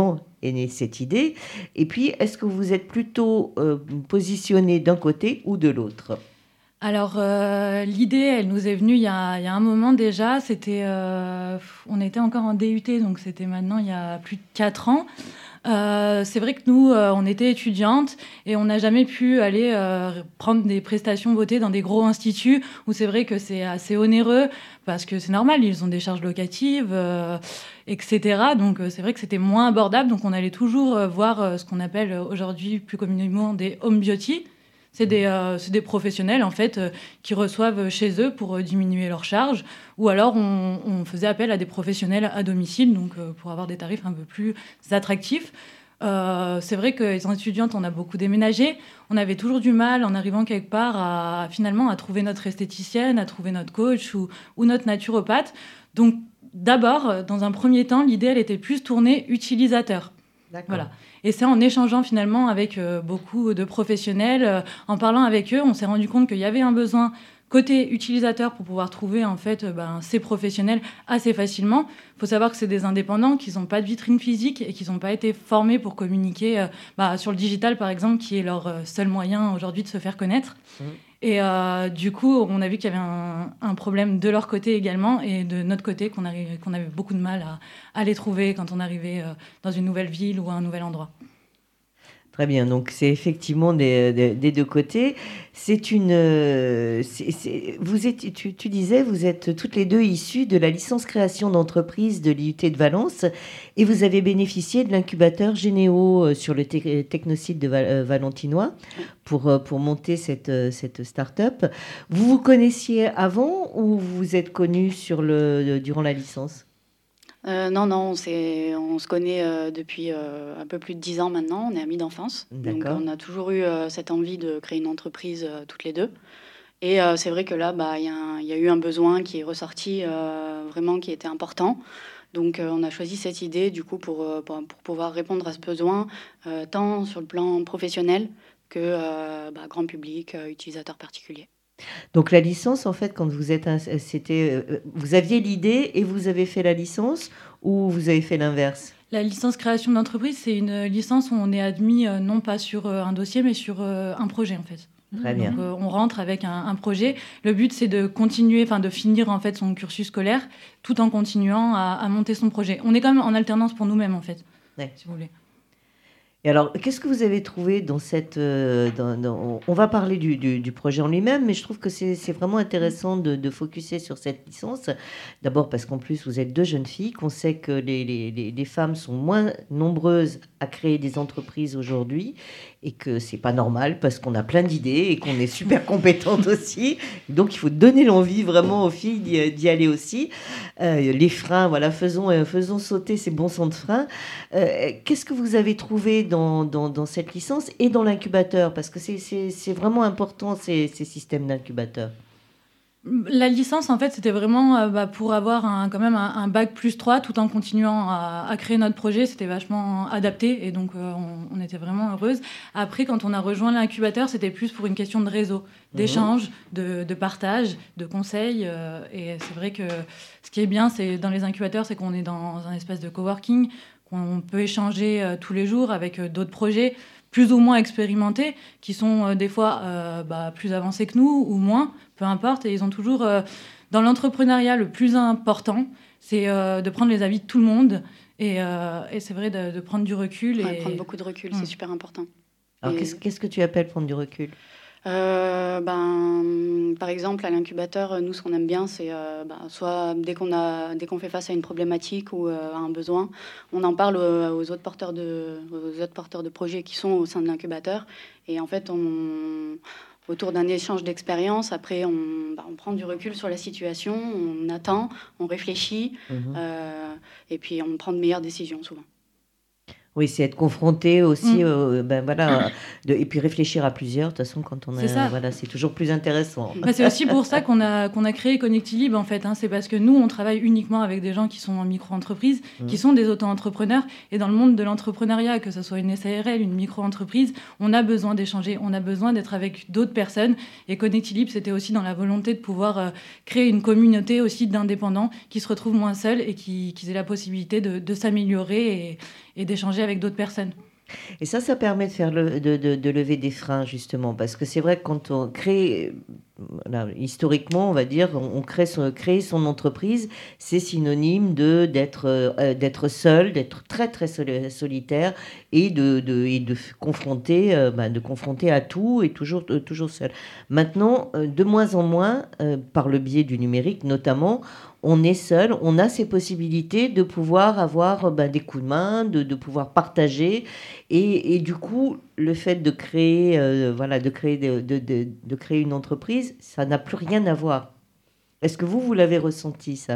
est née cette idée? Et puis, est-ce que vous êtes plutôt euh, positionné d'un côté ou de l'autre?
Alors, euh, l'idée, elle nous est venue il y a, il y a un moment déjà. C'était, euh, on était encore en D U T, donc c'était maintenant il y a plus de quatre ans. Euh, c'est vrai que nous, euh, on était étudiantes et on n'a jamais pu aller euh, prendre des prestations votées dans des gros instituts où c'est vrai que c'est assez onéreux parce que c'est normal, ils ont des charges locatives, euh, et cetera. Donc euh, c'est vrai que c'était moins abordable. Donc on allait toujours euh, voir euh, ce qu'on appelle euh, aujourd'hui plus communément des home beauty. C'est des, euh, c'est des professionnels en fait euh, qui reçoivent chez eux pour euh, diminuer leurs charges, ou alors on, on faisait appel à des professionnels à domicile, donc euh, pour avoir des tarifs un peu plus attractifs. Euh, c'est vrai que les étudiantes, on a beaucoup déménagé. On avait toujours du mal en arrivant quelque part à finalement à trouver notre esthéticienne, à trouver notre coach ou, ou notre naturopathe. Donc d'abord, dans un premier temps, l'idée elle était plus tournée utilisateur.
D'accord.
Voilà. Et c'est en échangeant finalement avec euh, beaucoup de professionnels, euh, en parlant avec eux, on s'est rendu compte qu'il y avait un besoin côté utilisateur pour pouvoir trouver en fait euh, ben, ces professionnels assez facilement. Il faut savoir que c'est des indépendants qui n'ont pas de vitrine physique et qui n'ont pas été formés pour communiquer euh, bah, sur le digital par exemple, qui est leur euh, seul moyen aujourd'hui de se faire connaître. Mmh. Et euh, du coup, on a vu qu'il y avait un, un problème de leur côté également et de notre côté qu'on, arrivait, qu'on avait beaucoup de mal à, à les trouver quand on arrivait euh, dans une nouvelle ville ou à un nouvel endroit.
Très bien, donc c'est effectivement des, des, des deux côtés. C'est une, c'est, c'est, vous êtes, tu, tu disais, vous êtes toutes les deux issues de la licence création d'entreprise de l'I U T de Valence et vous avez bénéficié de l'incubateur Généo sur le te- technosite de Val- Valentinois pour, pour monter cette, cette start-up. Vous vous connaissiez avant ou vous vous êtes connus sur le, durant la licence ?
Euh, non, non, on, s'est, on se connaît euh, depuis euh, un peu plus de dix ans maintenant. On est amis d'enfance.
D'accord.
Donc, on a toujours eu euh, cette envie de créer une entreprise euh, toutes les deux. Et euh, c'est vrai que là, bah, y, y a eu un besoin qui est ressorti euh, vraiment, qui était important. Donc, euh, on a choisi cette idée, du coup, pour, euh, pour, pour pouvoir répondre à ce besoin, euh, tant sur le plan professionnel que euh, bah, grand public, euh, utilisateur particulier.
Donc la licence, en fait, quand vous êtes, un, c'était, euh, vous aviez l'idée et vous avez fait la licence ou vous avez fait l'inverse ?
La licence création d'entreprise, c'est une licence où on est admis euh, non pas sur euh, un dossier, mais sur euh, un projet en fait.
Très bien.
Donc euh, on rentre avec un, un projet. Le but, c'est de continuer, enfin de finir en fait son cursus scolaire, tout en continuant à, à monter son projet. On est quand même en alternance pour nous-mêmes en fait,
ouais.
Si vous voulez.
Et alors, qu'est-ce que vous avez trouvé dans cette... Euh, dans, dans, on va parler du, du, du projet en lui-même, mais je trouve que c'est, c'est vraiment intéressant de, de focuser sur cette licence. D'abord parce qu'en plus, vous êtes deux jeunes filles, qu'on sait que les, les, les, les femmes sont moins nombreuses à créer des entreprises aujourd'hui et que c'est pas normal parce qu'on a plein d'idées et qu'on est super compétentes aussi. Donc, il faut donner l'envie vraiment aux filles d'y, d'y aller aussi. Euh, les freins, voilà, faisons, euh, faisons sauter ces bons sens de frein. Euh, qu'est-ce que vous avez trouvé dans, dans, dans cette licence et dans l'incubateur ? Parce que c'est, c'est, c'est vraiment important, ces, ces systèmes d'incubateur.
La licence, en fait, c'était vraiment euh, bah, pour avoir un, quand même un, un bac plus trois tout en continuant à, à créer notre projet. C'était vachement adapté et donc euh, on, on était vraiment heureuse. Après, quand on a rejoint l'incubateur, c'était plus pour une question de réseau, d'échange, de, de partage, de conseils. Euh, et c'est vrai que ce qui est bien c'est, dans les incubateurs, c'est qu'on est dans un espace de coworking, qu'on peut échanger euh, tous les jours avec euh, d'autres projets plus ou moins expérimentés, qui sont euh, des fois euh, bah, plus avancés que nous ou moins, peu importe. Et ils ont toujours, euh, dans l'entrepreneuriat, le plus important, c'est euh, de prendre les avis de tout le monde. Et, euh, et c'est vrai de, de prendre du recul.
Ouais,
et...
prendre beaucoup de recul, mmh. c'est super important.
Alors,
et...
qu'est-ce, qu'est-ce que tu appelles prendre du recul ?
Euh, ben, par exemple, à l'incubateur, nous, ce qu'on aime bien, c'est euh, ben, soit dès qu'on, a, dès qu'on fait face à une problématique ou euh, à un besoin, on en parle aux, aux, autres porteurs de, aux autres porteurs de projets qui sont au sein de l'incubateur. Et en fait, on, autour d'un échange d'expérience, après, on, ben, on prend du recul sur la situation, on attend, on réfléchit, mmh. euh, et puis on prend de meilleures décisions souvent.
Oui, c'est être confronté aussi, mmh. euh, ben voilà, de, et puis réfléchir à plusieurs. De toute façon, quand on a, c'est voilà, c'est toujours plus intéressant.
Bah, c'est aussi pour ça qu'on a qu'on a créé Connectilib en fait. Hein, c'est parce que nous, on travaille uniquement avec des gens qui sont en micro-entreprise, mmh. qui sont des auto-entrepreneurs. Et dans le monde de l'entrepreneuriat, que ce soit une S A R L, une micro-entreprise, on a besoin d'échanger, on a besoin d'être avec d'autres personnes. Et Connectilib, c'était aussi dans la volonté de pouvoir euh, créer une communauté aussi d'indépendants qui se retrouvent moins seuls et qui, qui aient la possibilité de, de s'améliorer et et d'échanger avec d'autres personnes.
Et ça, ça permet de, faire le, de, de, de lever des freins, justement, parce que c'est vrai que quand on crée, là, historiquement, on va dire, on crée son, créer son entreprise, c'est synonyme de, d'être, euh, d'être seul, d'être très, très soli- solitaire et de, de, et de confronter, euh, bah, de confronter à tout et toujours, euh, toujours seul. Maintenant, euh, de moins en moins, euh, par le biais du numérique notamment, on est seul, on a ces possibilités de pouvoir avoir ben, des coups de main, de, de pouvoir partager. Et, et du coup, le fait de créer, euh, voilà, de, créer de, de, de, de créer une entreprise, ça n'a plus rien à voir. Est-ce que vous, vous l'avez ressenti, ça ?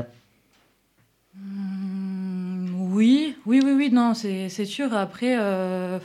Mmh, oui, oui, oui, oui, non, c'est, c'est sûr. Après, euh,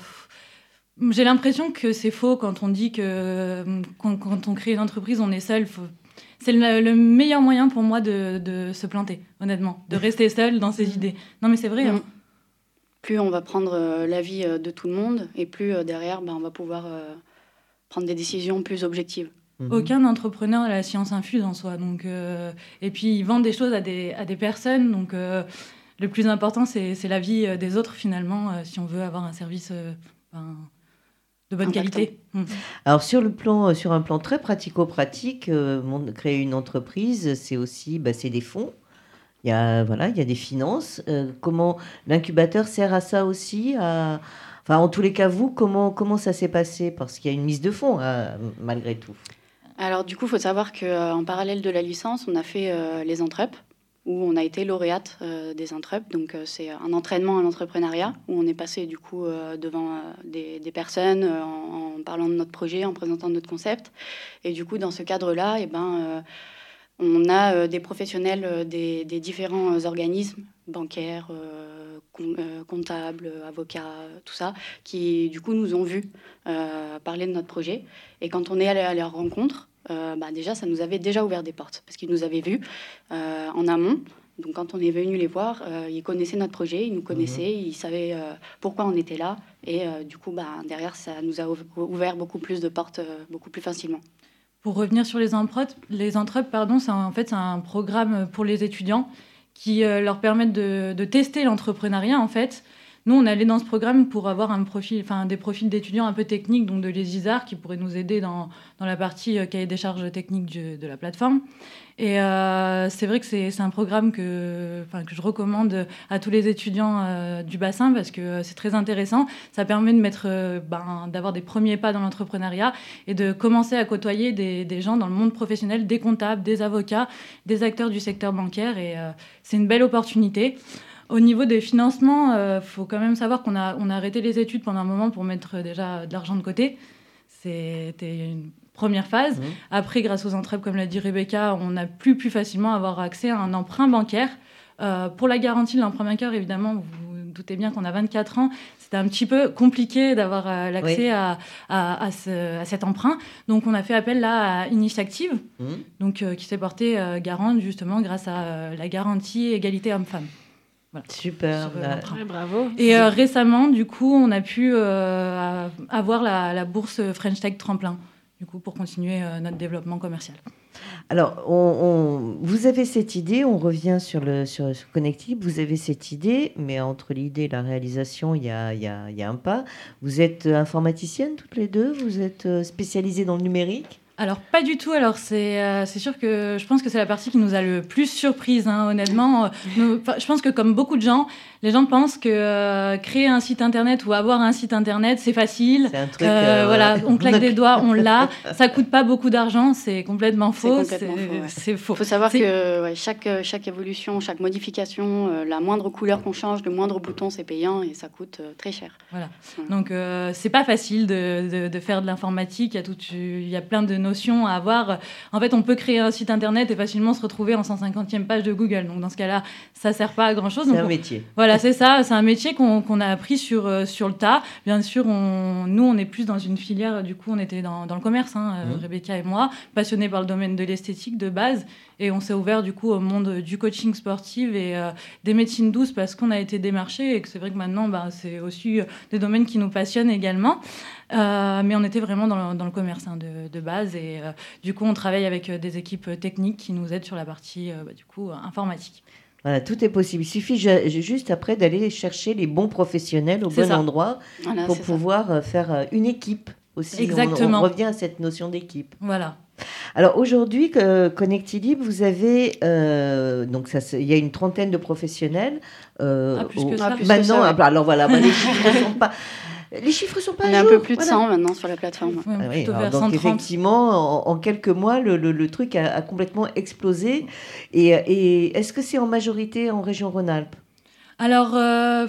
j'ai l'impression que c'est faux quand on dit que quand, quand on crée une entreprise, on est seul. Faut... C'est le, le meilleur moyen pour moi de, de se planter, honnêtement, de rester seul dans ses idées. Non, mais c'est vrai. Hein.
Plus on va prendre euh, l'avis euh, de tout le monde, et plus euh, derrière, ben, on va pouvoir euh, prendre des décisions plus objectives.
Mmh. Aucun entrepreneur n'a la science infuse en soi. Donc, euh, et puis, ils vendent des choses à des, à des personnes. Donc, euh, le plus important, c'est, c'est l'avis des autres, finalement, euh, si on veut avoir un service euh, ben, de bonne Impactant. qualité. Mmh.
Alors, sur, le plan, sur un plan très pratico-pratique, euh, créer une entreprise, c'est aussi bah, c'est des fonds. Il y a, voilà, il y a des finances. Euh, comment l'incubateur sert à ça aussi à... Enfin, en tous les cas, vous, comment, comment ça s'est passé ? Parce qu'il y a une mise de fonds, hein, malgré tout.
Alors, du coup, il faut savoir qu'en parallèle de la licence, on a fait euh, les Entrep, où on a été lauréate euh, des Entrep. Donc, euh, c'est un entraînement à l'entrepreneuriat, où on est passé, du coup, euh, devant euh, des, des personnes, euh, en, en parlant de notre projet, en présentant notre concept. Et du coup, dans ce cadre-là, eh ben... Euh, on a euh, des professionnels euh, des, des différents euh, organismes, bancaires, euh, com- euh, comptables, avocats, tout ça, qui du coup nous ont vus euh, parler de notre projet. Et quand on est allé à leur rencontre, euh, bah, déjà ça nous avait déjà ouvert des portes, parce qu'ils nous avaient vus euh, en amont. Donc quand on est venu les voir, euh, ils connaissaient notre projet, ils nous connaissaient, mmh. ils savaient euh, pourquoi on était là. Et euh, du coup, bah, derrière, ça nous a ouvert beaucoup plus de portes, euh, beaucoup plus facilement.
Pour revenir sur les Entrep, les Entrep, pardon, c'est un, en fait c'est un programme pour les étudiants qui euh, leur permettent de, de tester l'entrepreneuriat. En fait, nous on allait dans ce programme pour avoir un profil, enfin des profils d'étudiants un peu techniques, donc de les ISAR qui pourraient nous aider dans dans la partie euh, cahier des charges techniques du, de la plateforme. Et euh, c'est vrai que c'est, c'est un programme que, enfin, que je recommande à tous les étudiants euh, du bassin parce que c'est très intéressant. Ça permet de mettre, euh, ben, d'avoir des premiers pas dans l'entrepreneuriat et de commencer à côtoyer des, des gens dans le monde professionnel, des comptables, des avocats, des acteurs du secteur bancaire. Et euh, c'est une belle opportunité. Au niveau des financements, il euh, faut quand même savoir qu'on a, on a arrêté les études pendant un moment pour mettre déjà de l'argent de côté. C'était une première phase. Mmh. Après, grâce aux Entrep, comme l'a dit Rebecca, on a pu plus facilement avoir accès à un emprunt bancaire. Euh, pour la garantie de l'emprunt bancaire, évidemment, vous vous doutez bien qu'on a vingt-quatre ans. C'était un petit peu compliqué d'avoir euh, l'accès oui. à, à, à, ce, à cet emprunt. Donc, on a fait appel là à Initiactive, mmh. donc, euh, qui s'est portée euh, garante justement grâce à euh, la garantie égalité homme-femme.
Voilà. Super,
là,
ouais, bravo.
Et euh, récemment, du coup, on a pu euh, avoir la, la bourse French Tech Tremplin, du coup, pour continuer euh, notre développement commercial.
Alors, on, on, vous avez cette idée, on revient sur le sur, sur Connectip, vous avez cette idée, mais entre l'idée et la réalisation, il y a, il y a, il y a un pas. Vous êtes informaticienne toutes les deux, vous êtes spécialisée dans le numérique ?
Alors, pas du tout. Alors, c'est, euh, c'est sûr que je pense que c'est la partie qui nous a le plus surprise, hein, honnêtement. Nous, je pense que comme beaucoup de gens, les gens pensent que euh, créer un site internet ou avoir un site internet, c'est facile.
C'est un truc...
Euh,
euh,
voilà, on claque des doigts, on l'a. Ça coûte pas beaucoup d'argent, c'est complètement faux.
C'est complètement
c'est,
faux. Ouais.
C'est faux.
Il faut savoir
c'est...
que ouais, chaque, chaque évolution, chaque modification, euh, la moindre couleur qu'on change, le moindre bouton, c'est payant et ça coûte euh, très cher.
Voilà. Ouais. Donc, euh, c'est pas facile de, de, de faire de l'informatique. Il y a, tout, il y a plein de notions à avoir. En fait, on peut créer un site internet et facilement se retrouver en cent cinquantième page de Google. Donc, dans ce cas-là, ça sert pas à grand-chose.
C'est
Donc,
un
on...
métier.
Voilà, c'est ça. C'est un métier qu'on, qu'on a appris sur, euh, sur le tas. Bien sûr, on... nous, on est plus dans une filière. Du coup, on était dans, dans le commerce, hein, mmh. Rebecca et moi, passionnés par le domaine de l'esthétique de base. Et on s'est ouvert, du coup, au monde du coaching sportif et euh, des médecines douces parce qu'on a été démarchés et que c'est vrai que maintenant, bah, c'est aussi des domaines qui nous passionnent également. Euh, mais on était vraiment dans le, dans le commerce hein, de, de base. Et euh, du coup, on travaille avec des équipes techniques qui nous aident sur la partie, euh, bah, du coup, informatique.
Voilà, tout est possible. Il suffit ju- juste après d'aller chercher les bons professionnels au
C'est
bon
ça.
endroit
Voilà,
pour
c'est ça.
pouvoir euh, faire euh, une équipe aussi. On-
Exactement.
On, revient à cette notion d'équipe.
Voilà.
Alors aujourd'hui, que Connectilib, vous avez euh, donc ça, c'est- il y a une trentaine de professionnels. euh,
Ah, plus
au-
que ça.
Ah, plus que
maintenant,
ça, ouais.
ah, alors voilà, bah, les chiffres sont pas. Les chiffres sont pas
On
à
est un
jour,
peu plus de
voilà.
cent maintenant sur la plateforme.
Ouais,
Ah oui,
plutôt
alors
vers
donc
cent trente.
effectivement, en, en quelques mois, le, le- le truc a, a complètement explosé. Et, et est-ce que c'est en majorité en région Rhône-Alpes?
Alors, euh,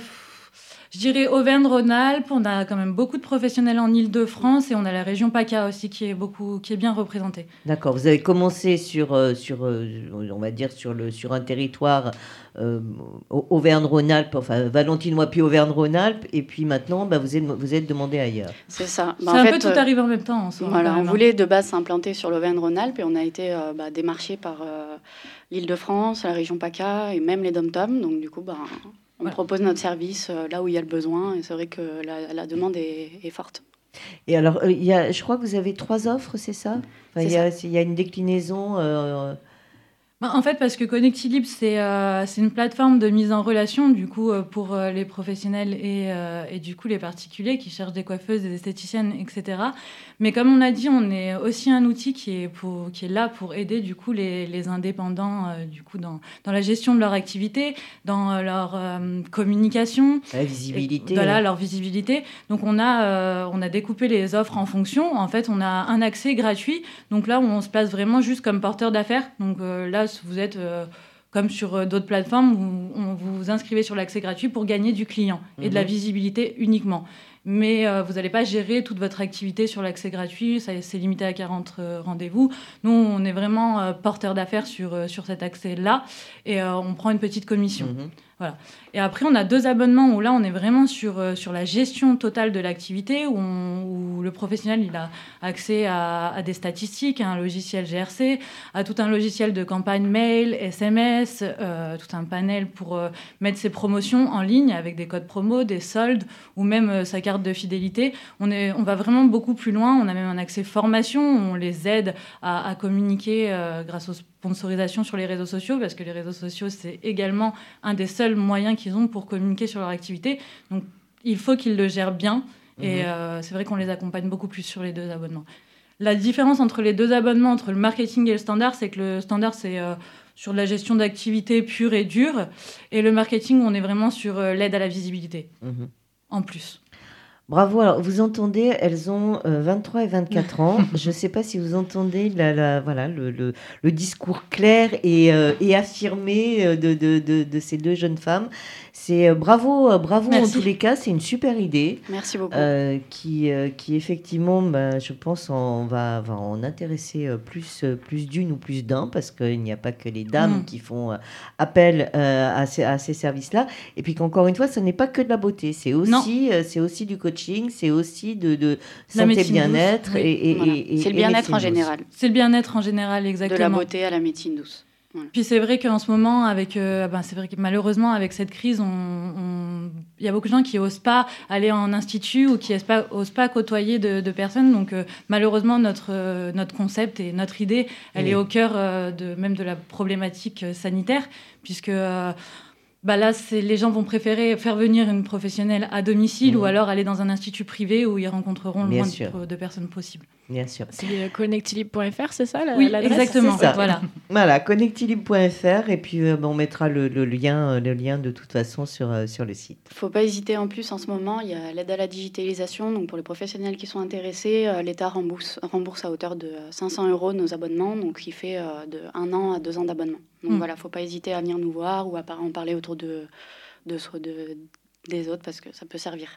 je dirais Auvergne-Rhône-Alpes. On a quand même beaucoup de professionnels en Île-de-France et on a la région PACA aussi qui est, beaucoup, qui est bien représentée.
D'accord, vous avez commencé sur, euh, sur euh, on va dire, sur, le, sur un territoire euh, Au- Auvergne-Rhône-Alpes, enfin Valentinois puis Auvergne-Rhône-Alpes, et puis maintenant, bah, vous, êtes, vous êtes demandé ailleurs.
C'est ça.
C'est
Bah, en
un
fait,
peu tout
euh,
arrivé en même temps en soi.
Voilà,
quand
on
même, hein.
voulait de base s'implanter sur l'Auvergne-Rhône-Alpes et on a été euh, bah, démarché par euh, l'Île-de-France, la région PACA et même les DOM-TOM. Donc du coup, bah, on
Voilà.
propose notre service euh, là où il y a le besoin et c'est vrai que la, la demande est, est forte.
Et alors, euh, il y a, je crois que vous avez trois offres, c'est ça? Enfin,
C'est
il, y a, il y a une déclinaison. euh,
Bah, en fait, parce que Connectilib, c'est euh, c'est une plateforme de mise en relation du coup euh, pour euh, les professionnels et, euh, et du coup les particuliers qui cherchent des coiffeuses, des esthéticiennes, et cetera. Mais comme on a dit, on est aussi un outil qui est, pour, qui est là pour aider du coup les, les indépendants euh, du coup dans, dans la gestion de leur activité, dans euh, leur euh, communication.
la visibilité.
Et, voilà,
hein.
leur visibilité. Donc, on a, euh, on a découpé les offres en fonction. En fait, on a un accès gratuit. Donc là, on se place vraiment juste comme porteur d'affaires. Donc euh, là, vous êtes euh, comme sur euh, d'autres plateformes où on vous vous inscrivez sur l'accès gratuit pour gagner du client et de la
Mhm.
visibilité uniquement. Mais euh, vous n'allez pas gérer toute votre activité sur l'accès gratuit. Ça, c'est limité à quarante euh, rendez-vous. Nous, on est vraiment euh, porteur d'affaires sur, euh, sur cet accès-là. Et euh, on prend une petite commission.
Mhm.
Et après, on a deux abonnements où là, on est vraiment sur, euh, sur la gestion totale de l'activité, où, on- où le professionnel il a accès à, à des statistiques, à un logiciel G R C, à tout un logiciel de campagne mail, S M S, euh, tout un panel pour euh, mettre ses promotions en ligne avec des codes promo, des soldes ou même euh, sa carte de fidélité. On, est, on va vraiment beaucoup plus loin. On a même un accès formation. On les aide à, à communiquer euh, grâce aux sponsorisation sur les réseaux sociaux, parce que les réseaux sociaux, c'est également un des seuls moyens qu'ils ont pour communiquer sur leur activité. Donc, il faut qu'ils le gèrent bien. Et
Mhm.
euh, c'est vrai qu'on les accompagne beaucoup plus sur les deux abonnements. La différence entre les deux abonnements, entre le marketing et le standard, c'est que le standard, c'est euh, sur de la gestion d'activité pure et dure. Et le marketing, on est vraiment sur euh, l'aide à la visibilité,
Mhm.
en plus.
Bravo. Alors, vous entendez, elles ont euh, vingt-trois et vingt-quatre ans. Je ne sais pas si vous entendez la, la- voilà, le, le- le discours clair et, euh, et affirmé euh, de, de- de- de ces deux jeunes femmes. C'est euh, bravo, euh, bravo en
Merci.
tous les cas. C'est une super idée.
Merci beaucoup.
euh, qui, euh, qui effectivement, ben, je pense, en, va, va en intéresser euh, plus, euh, plus d'une ou plus d'un, parce qu'il n'y a pas que les dames
Mm.
qui font euh, appel euh, à ces, à ces services-là. Et puis qu'encore une fois, ce n'est pas que de la beauté, c'est aussi, euh, c'est aussi du coaching, c'est aussi de, de
La
santé
médecine
bien-être.
douce, oui.
et, et-
Voilà.
et-
c'est le
et
bien-être
médecine
en
douce.
général,
C'est le bien-être en général,
de
exactement.
la beauté à la médecine douce.
Puis c'est vrai qu'en ce moment, avec, euh, ben c'est vrai que malheureusement, avec cette crise, on, on- il y a beaucoup de gens qui n'osent pas aller en institut ou qui n'osent pas, osent pas côtoyer de, de personnes. Donc euh, malheureusement, notre, euh, notre concept et notre idée, elle
Oui.
est au cœur euh, de, même de la problématique euh, sanitaire, puisque euh, bah là, c'est, les gens vont préférer faire venir une professionnelle à domicile
Mhm.
ou alors aller dans un institut privé où ils rencontreront le
Bien
moins
sûr.
de, de personnes possible.
Bien sûr.
C'est euh, connectilib point f r, c'est ça la,
Oui,
l'adresse
exactement.
c'est ça.
Voilà.
Voilà, connectilib point f r et puis euh, ben, on mettra le, le lien, euh, le lien de toute façon sur, euh, sur le site.
Il ne faut pas hésiter en plus en ce moment, il y a l'aide à la digitalisation. Donc pour les professionnels qui sont intéressés, euh, l'État rembourse, rembourse à hauteur de euh, cinq cents euros nos abonnements, donc qui fait euh, de un an à deux ans d'abonnement. Donc
Mm.
voilà, il ne faut pas hésiter à venir nous voir ou à par- en parler autour de, de, de- des autres parce que ça peut servir.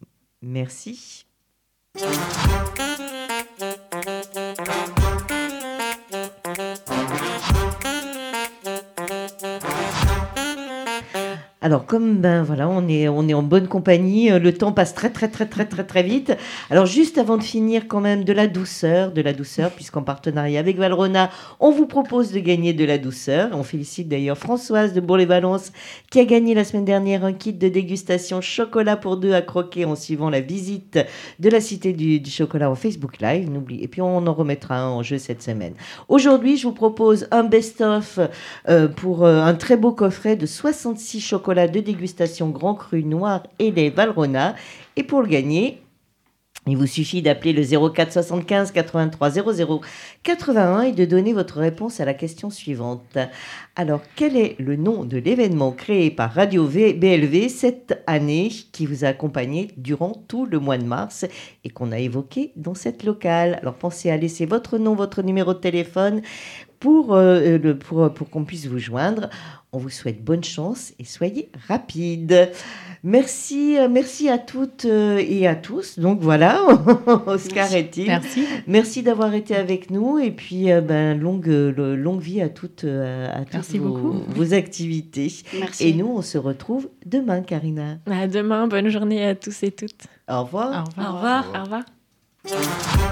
Merci. Alors, comme ben voilà, on est, on est en bonne compagnie, le temps passe très, très, très, très, très, très vite. Alors, juste avant de finir, quand même, de la douceur, de la douceur, puisqu'en partenariat avec Valrhona, on vous propose de gagner de la douceur. On félicite d'ailleurs Françoise de Bourg-les-Valences qui a gagné la semaine dernière un kit de dégustation chocolat pour deux à croquer en suivant la visite de la Cité du, du Chocolat en Facebook Live. N'oubliez. Et puis, on en remettra un en jeu cette semaine. Aujourd'hui, je vous propose un best-of euh, pour euh, un très beau coffret de soixante-six chocolats de dégustation grand cru noir et lait Valrhona. Et pour le gagner, il vous suffit d'appeler le zéro quatre soixante-quinze quatre-vingt-trois zéro zéro quatre-vingt-un et de donner votre réponse à la question suivante. Alors, quel est le nom de l'événement créé par Radio B L V cette année qui vous a accompagné durant tout le mois de mars et qu'on a évoqué dans cette locale? Alors, pensez à laisser votre nom, votre numéro de téléphone pour, euh, le, pour, pour qu'on puisse vous joindre. On vous souhaite bonne chance et soyez rapides. Merci, merci à toutes et à tous. Donc voilà, Oscar et Tim.
Merci.
Merci d'avoir été avec nous et puis ben, longue, longue vie à toutes, à toutes
merci
vos,
beaucoup.
vos activités.
Merci.
Et nous, on se retrouve demain, Karina.
À demain, bonne journée à tous et toutes.
Au revoir.
Au revoir.
Au revoir.
Au revoir.